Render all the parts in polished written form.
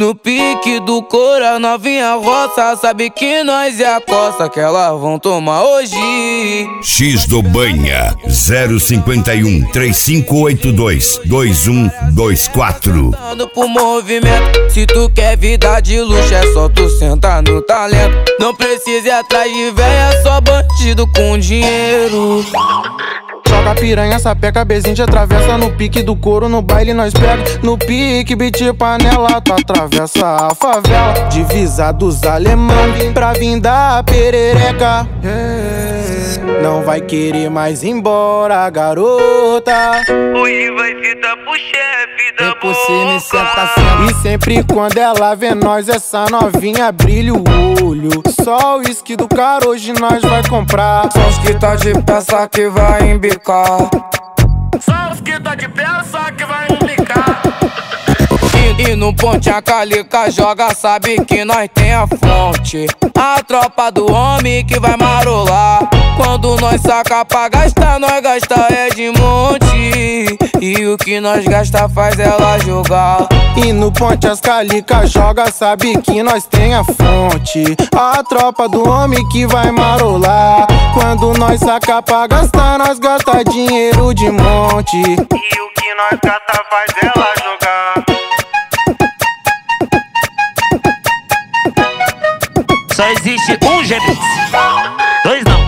No pique do couro, a novinha roça sabe que nós é a coça que elas vão tomar hoje. X do Banha 051 3582 2124. Pro movimento, se tu quer vida de luxo é só tu sentar no talento. Não precisa ir atrás de véia, só bandido com dinheiro. Joga piranha, sapeca, bezinho te atravessa. No pique do couro, no baile nós pega. No pique, beat panela, tu atravessa a favela. Divisa dos alemão pra vir da perereca. Não vai querer mais ir embora, garota. Hoje vai vida pro chefe da boca. Por cima e senta assim. E sempre quando ela vê nós, essa novinha brilha o olho. Só o uísque do cara hoje nós vai comprar. Só os que tá de peça que vai embicar. Só os que tá de peça que vai embicar. E no ponte a calica joga, sabe que nós tem a fonte. A tropa do homem que vai marolar. Quando nós saca pra gastar, nós gasta é de monte. E o que nós gasta faz ela jogar. E no ponte as calica joga, sabe que nós tem a fonte. A tropa do homem que vai marolar. Quando nós saca pra gastar, nós gasta dinheiro de monte. E o que nós gasta faz ela jogar. Só existe um G-Mix, dois não.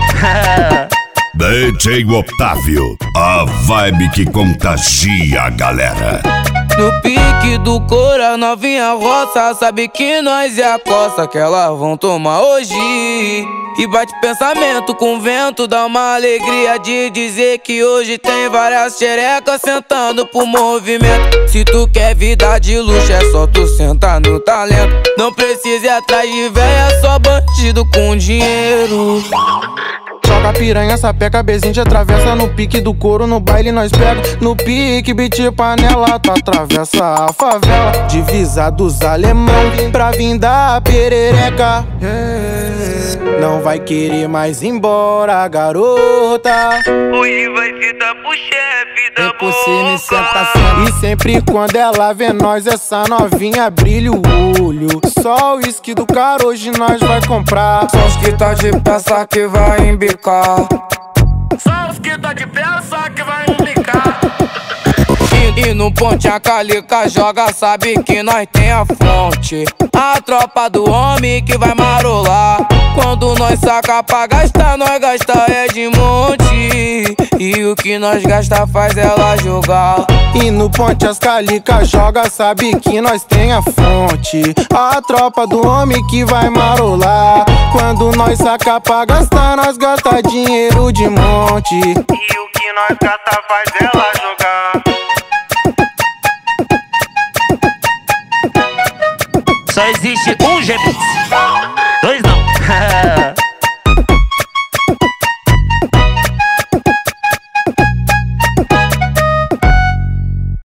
DJ Otávio, a vibe que contagia a galera. No pique do couro, a novinha roça sabe que nós é a coça que elas vão tomar hoje. E bate pensamento com vento, dá uma alegria de dizer que hoje tem várias xerecas sentando pro movimento. Se tu quer vida de luxo é só tu sentar no talento. Não precisa ir atrás de véia, só bandido com dinheiro. Joga piranha, sapeca, bezinho te atravessa. No pique do couro, no baile nós pega. No pique, beat panela, tu atravessa a favela. Divisa dos alemão pra vir da perereca. Não vai querer mais ir embora, garota. Hoje vai vida pro chefe da boca. Por cima e senta assim. E sempre quando ela vê nós, essa novinha brilha o olho. Só o uísque do cara hoje nós vai comprar. Só os que tá de peça que vai embicar. Só os que tá de peça que vai embicar. E no ponte a calica joga, sabe que nós tem a fonte. A tropa do homem que vai marolar. Quando nós saca pra gastar, nós gasta é de monte. E o que nós gasta faz ela jogar. E no ponte as calica joga, sabe que nós tem a fonte. A tropa do homem que vai marolar. Quando nós saca pra gastar, nós gasta dinheiro de monte. E o que nós gasta faz ela jogar. Só existe um G-Mix,